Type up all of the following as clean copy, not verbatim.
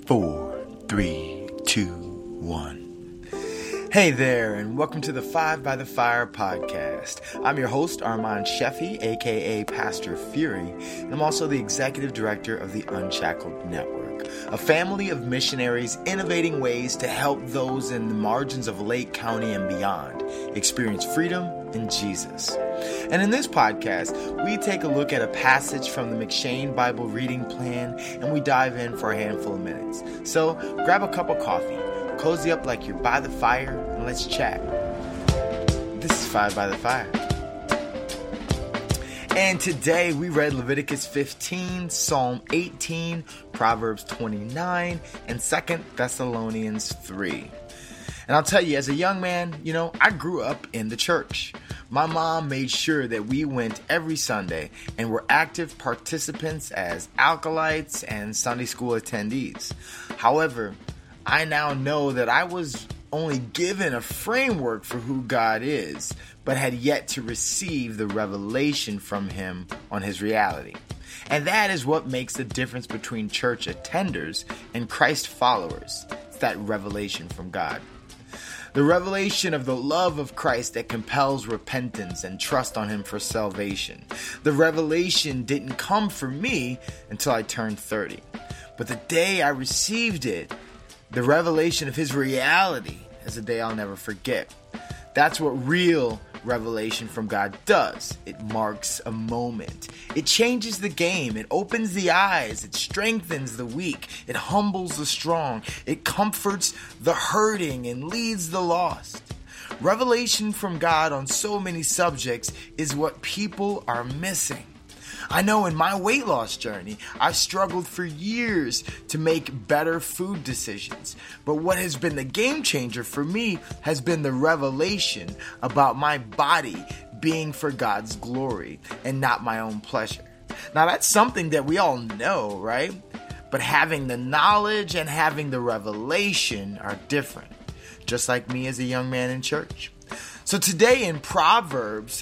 4, 3, 2, 1. Hey there, and welcome to the 5 by the Fire podcast. I'm your host, Armand Sheffy, aka Pastor Fury, and I'm also the executive director of the Unshackled Network, a family of missionaries innovating ways to help those in the margins of Lake County and beyond experience freedom in Jesus. And in this podcast, we take a look at a passage from the McShane Bible reading plan, and we dive in for a handful of minutes. So grab a cup of coffee, cozy up like you're by the fire, and let's chat. This is 5 by the Fire. And today we read Leviticus 15, Psalm 18, Proverbs 29, and 2 Thessalonians 3. And I'll tell you, as a young man, I grew up in the church. My mom made sure that we went every Sunday and were active participants as acolytes and Sunday school attendees. However, I now know that I was only given a framework for who God is, but had yet to receive the revelation from Him on His reality. And that is what makes the difference between church attenders and Christ followers. It's that revelation from God. The revelation of the love of Christ that compels repentance and trust on Him for salvation. The revelation didn't come for me until I turned 30. But the day I received it, the revelation of His reality, is a day I'll never forget. That's what real revelation from God does. It marks a moment. It changes the game. It opens the eyes. It strengthens the weak. It humbles the strong. It comforts the hurting and leads the lost. Revelation from God on so many subjects is what people are missing. I know in my weight loss journey, I've struggled for years to make better food decisions. But what has been the game changer for me has been the revelation about my body being for God's glory and not my own pleasure. Now that's something that we all know, right? But having the knowledge and having the revelation are different. Just like me as a young man in church. So today in Proverbs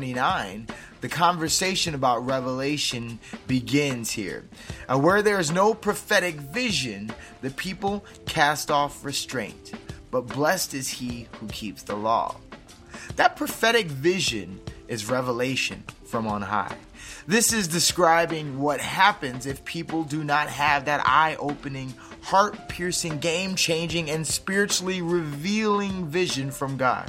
29, the conversation about revelation begins here. Where there is no prophetic vision, the people cast off restraint, but blessed is he who keeps the law. That prophetic vision is revelation from on high. This is describing what happens if people do not have that eye-opening, heart-piercing, game-changing, and spiritually revealing vision from God.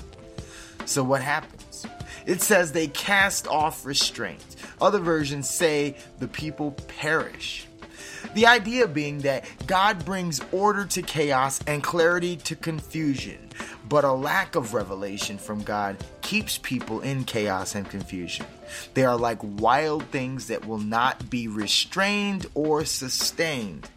So what happens? It says they cast off restraint. Other versions say the people perish. The idea being that God brings order to chaos and clarity to confusion, but a lack of revelation from God keeps people in chaos and confusion. They are like wild things that will not be restrained or sustained.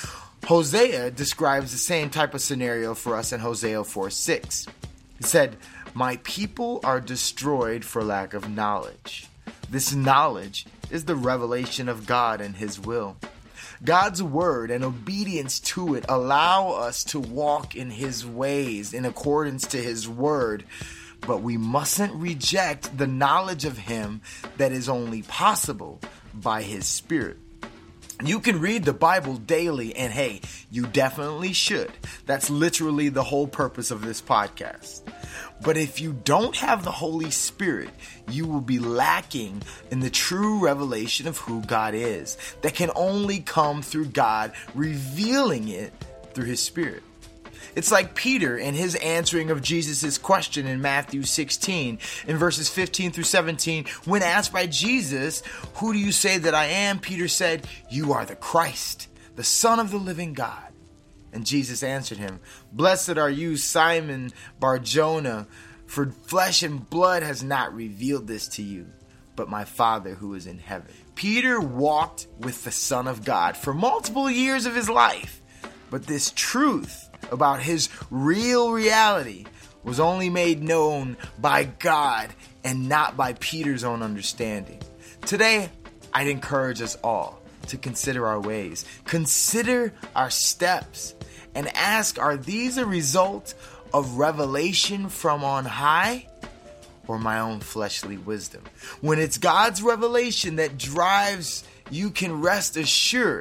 Hosea describes the same type of scenario for us in Hosea 4:6. He said, "My people are destroyed for lack of knowledge." This knowledge is the revelation of God and His will. God's word and obedience to it allow us to walk in His ways in accordance to His word, but we mustn't reject the knowledge of Him that is only possible by His Spirit. You can read the Bible daily, and hey, you definitely should. That's literally the whole purpose of this podcast. But if you don't have the Holy Spirit, you will be lacking in the true revelation of who God is. That can only come through God revealing it through His Spirit. It's like Peter in his answering of Jesus' question in Matthew 16, in verses 15 through 17, when asked by Jesus, "Who do you say that I am?" Peter said, "You are the Christ, the Son of the living God." And Jesus answered him, "Blessed are you, Simon Bar-Jonah, for flesh and blood has not revealed this to you, but my Father who is in heaven." Peter walked with the Son of God for multiple years of his life, but this truth about his real reality was only made known by God and not by Peter's own understanding. Today, I'd encourage us all to consider our ways, consider our steps, and ask, are these a result of revelation from on high or my own fleshly wisdom? When it's God's revelation that drives, you can rest assured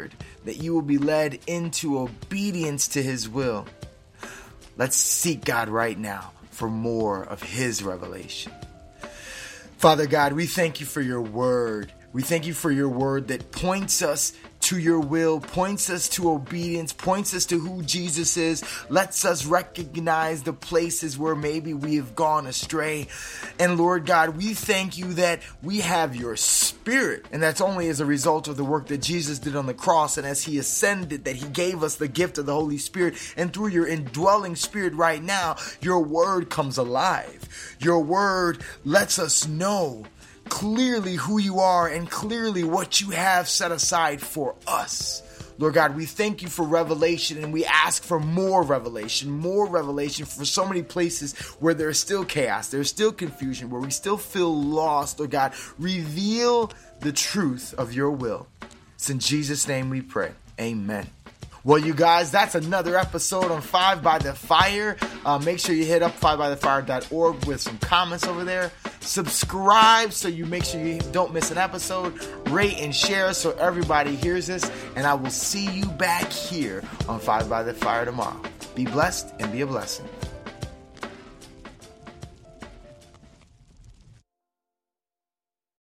that you will be led into obedience to his will. Let's seek God right now for more of his revelation. Father God, we thank you for your word. We thank you for your word that points us to your will, points us to obedience, points us to who Jesus is, lets us recognize the places where maybe we have gone astray. And Lord God, we thank you that we have your spirit, and that's only as a result of the work that Jesus did on the cross, and as he ascended, that he gave us the gift of the Holy Spirit, and through your indwelling spirit right now, your word comes alive. Your word lets us know clearly who you are and clearly what you have set aside for us. Lord God, we thank you for revelation, and we ask for more revelation for so many places where there's still chaos, there's still confusion, where we still feel lost. Lord God, reveal the truth of your will. It's in Jesus' name we pray. Amen. Well, you guys, that's another episode on 5 by the Fire. Make sure you hit up 5bythefire.org with some comments over there. Subscribe so you make sure you don't miss an episode. Rate and share so everybody hears this. And I will see you back here on 5 by the Fire tomorrow. Be blessed and be a blessing.